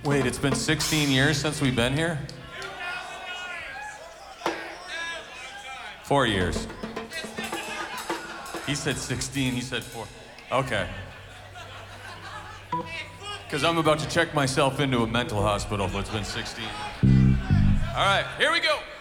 Wait, it's been 16 years since we've been here? 4 years. He said 16, he said 4. Okay. Because I'm about to check myself into a mental hospital if it's been 16. All right, here we go.